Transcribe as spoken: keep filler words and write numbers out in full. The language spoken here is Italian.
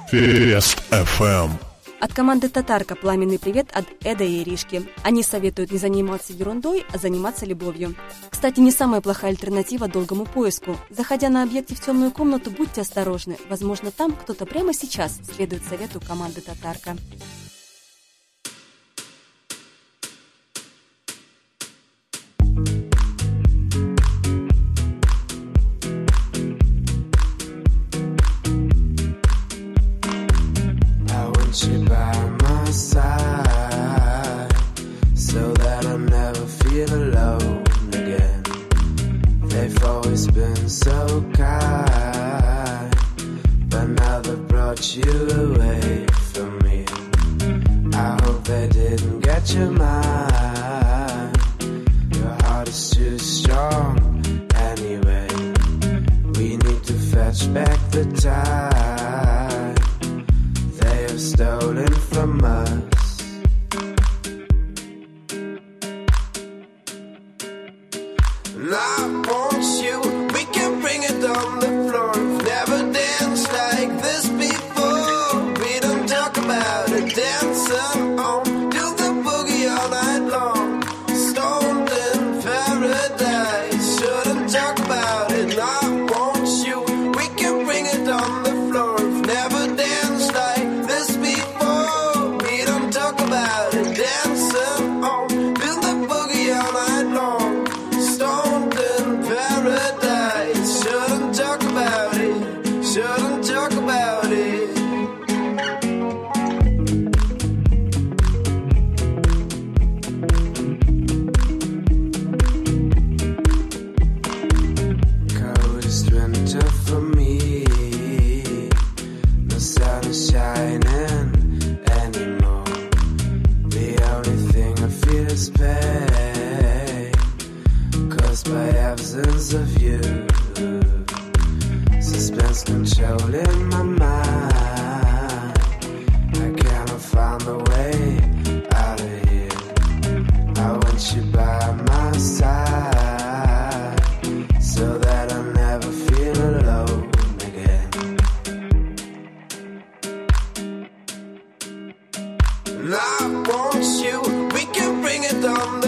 Фест эф эм. От команды «Татарка» пламенный привет от Эда и Иришки. Они советуют не заниматься ерундой, а заниматься любовью. Кстати, не самая плохая альтернатива долгому поиску. Заходя на объекте в темную комнату, будьте осторожны. Возможно, там кто-то прямо сейчас следует совету команды «Татарка». You by my side, so that I never feel alone again. They've always been so kind, but now they've brought you away from me. I hope they didn't get your mind. Your heart is too strong anyway. We need to fetch back the time stolen from us. And I want you, we can bring it on the floor. We've never danced like this before. We don't talk about it, dancing on, do the boogie all night long. Stoned in paradise, shouldn't talk about it. And I want you, we can bring it on the floor. We've never danced like of you, suspense controlling my mind. I cannot find a way out of here. I want you by my side, so that I never feel alone again. And I want you, we can bring it on the